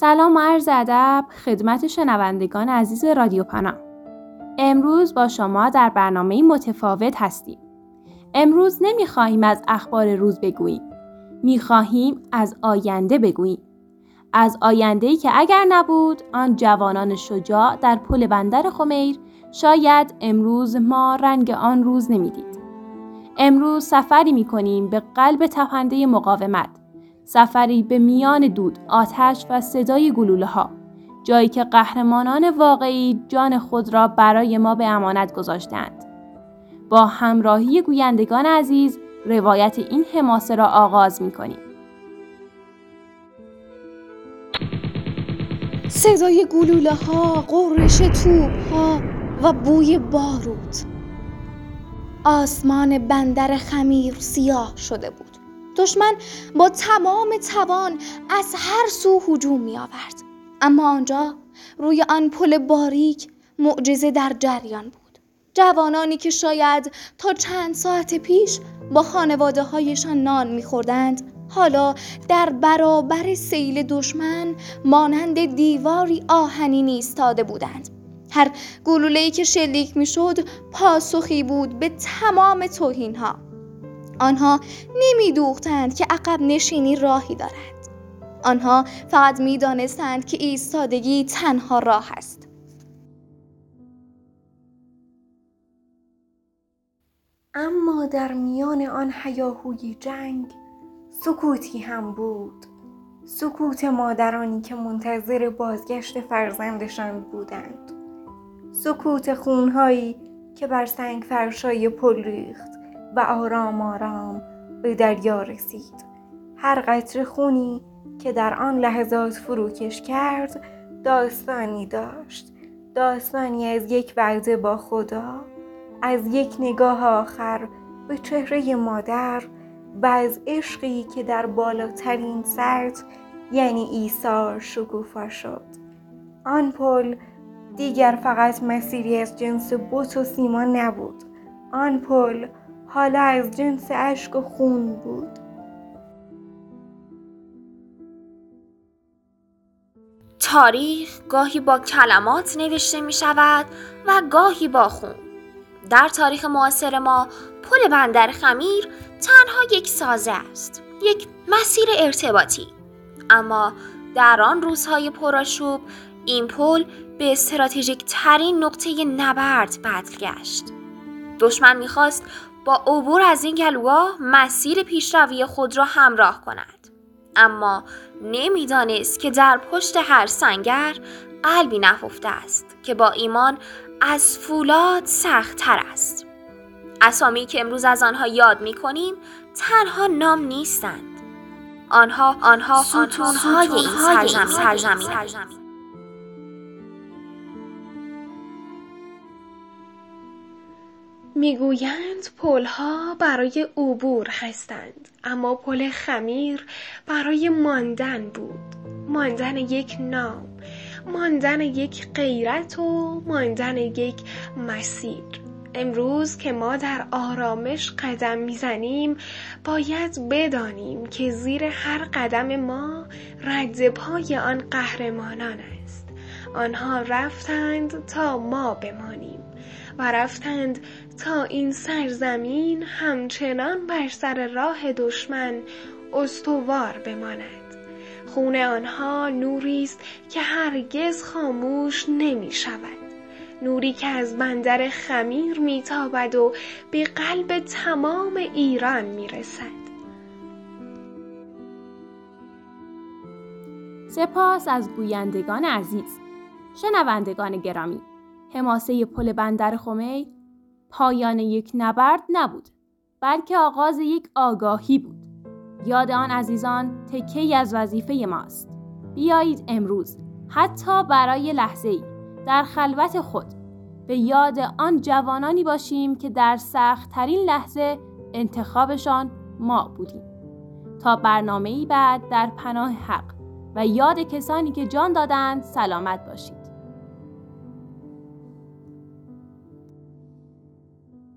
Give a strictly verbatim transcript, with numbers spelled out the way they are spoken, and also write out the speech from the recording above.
سلام و عرض ادب خدمت شنوندگان عزیز رادیو پناه. امروز با شما در برنامه متفاوت هستیم. امروز نمیخواهیم از اخبار روز بگوییم. میخواهیم از آینده بگوییم. از آینده‌ای که اگر نبود آن جوانان شجاع در پل بندر خمیر، شاید امروز ما رنگ آن روز نمیدید. امروز سفری میکنیم به قلب تپنده مقاومت. سفری به میان دود، آتش و صدای گلوله ها. جایی که قهرمانان واقعی جان خود را برای ما به امانت گذاشتند. با همراهی گویندگان عزیز روایت این حماسه را آغاز میکنیم. صدای گلوله ها، غرش توپ ها و بوی بارود. آسمان بندر خمیر سیاه شده بود. دشمن با تمام توان از هر سو هجوم می آورد. اما آنجا روی آن پل باریک معجزه در جریان بود. جوانانی که شاید تا چند ساعت پیش با خانواده هایشان نان می خوردند، حالا در برابر سیل دشمن مانند دیواری آهنین ایستاده بودند. هر گلوله‌ای که شلیک می شد پاسخی بود به تمام توهین ها. آنها نمی دوختند که عقب نشینی راهی دارد. آنها فقط می دانستند که ایستادگی تنها راه است. اما در میان آن هیاهوی جنگ سکوتی هم بود. سکوت مادرانی که منتظر بازگشت فرزندشان بودند. سکوت خونهایی که بر سنگ فرشای پل ریخت و آرام آرام به دریا رسید. هر قطره خونی که در آن لحظات فروکش کرد داستانی داشت. داستانی از یک وعده با خدا، از یک نگاه آخر به چهره مادر و از عشقی که در بالاترین سطح یعنی ایثار شکوفا شد. آن پل دیگر فقط مسیری از جنس بت و سیمان نبود. آن پل حالا از جنس اشک و خون بود. تاریخ گاهی با کلمات نوشته می شود و گاهی با خون. در تاریخ معاصر ما پل بندر خمیر تنها یک سازه است، یک مسیر ارتباطی. اما در آن روزهای پرآشوب این پل به استراتژیک ترین نقطه نبرد بدل گشت. دشمن می‌خواست با عبور از این گلوگاه مسیر پیشروی خود را همراه کند. اما نمی‌دانست که در پشت هر سنگر قلبی نهفته است که با ایمان از فولاد سخت‌تر است. اسامی که امروز از آنها یاد می‌کنیم تنها نام نیستند. آنها آنها ستون‌های این سرزمین سرزمین میگویند پل‌ها برای عبور هستند، اما پل خمیر برای ماندن بود. ماندن یک نام، ماندن یک غیرت و ماندن یک مسیر. امروز که ما در آرامش قدم میزنیم باید بدانیم که زیر هر قدم ما رد پای آن قهرمانان است. آنها رفتند تا ما بمانیم و رفتند تا این سرزمین همچنان بر سر راه دشمن استوار بماند. خون آنها نوری است که هرگز خاموش نمی شود. نوری که از بندر خمیر میتابد و به قلب تمام ایران میرسد. سپاس از گویندگان عزیز. شنوندگان گرامی، حماسه پل بندر خمیر پایان یک نبرد نبود، بلکه آغاز یک آگاهی بود. یاد آن عزیزان تکه‌ای از وظیفه ماست. بیایید امروز حتی برای لحظه‌ای در خلوت خود به یاد آن جوانانی باشیم که در سخت‌ترین لحظه انتخابشان ما بودیم. تا برنامه‌ای بعد در پناه حق و یاد کسانی که جان دادند سلامت باشید.